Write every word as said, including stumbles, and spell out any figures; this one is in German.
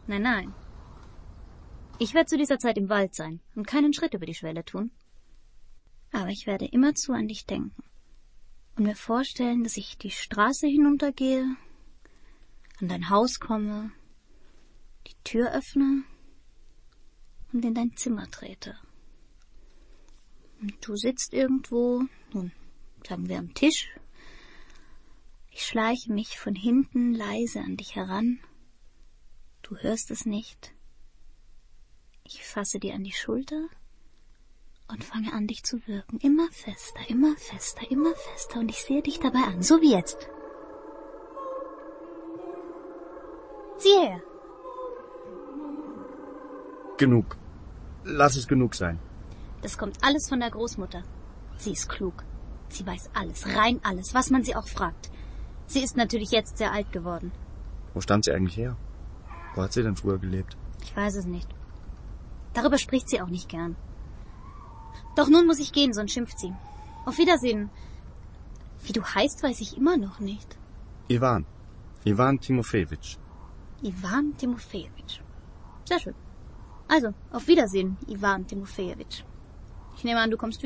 Nein, nein. Ich werde zu dieser Zeit im Wald sein und keinen Schritt über die Schwelle tun. Aber ich werde immerzu an dich denken und mir vorstellen, dass ich die Straße hinuntergehe, an dein Haus komme, die Tür öffne und in dein Zimmer trete. Und du sitzt irgendwo, nun, sagen wir am Tisch. Ich schleiche mich von hinten leise an dich heran. Du hörst es nicht. Ich fasse dir an die Schulter und fange an, dich zu würgen. Immer fester, immer fester, immer fester. Und ich sehe dich dabei an, so wie jetzt. Sieh her. Genug. Lass es genug sein. Das kommt alles von der Großmutter. Sie ist klug. Sie weiß alles, rein alles, was man sie auch fragt. Sie ist natürlich jetzt sehr alt geworden. Wo stammt sie eigentlich her? Wo hat sie denn früher gelebt? Ich weiß es nicht. Darüber spricht sie auch nicht gern. Doch nun muss ich gehen, sonst schimpft sie. Auf Wiedersehen. Wie du heißt, weiß ich immer noch nicht. Iwan. Iwan Timofejewitsch. Iwan Timofejewitsch. Sehr schön. Also, auf Wiedersehen, Iwan Timofejewitsch. Ich nehme an, du kommst wieder.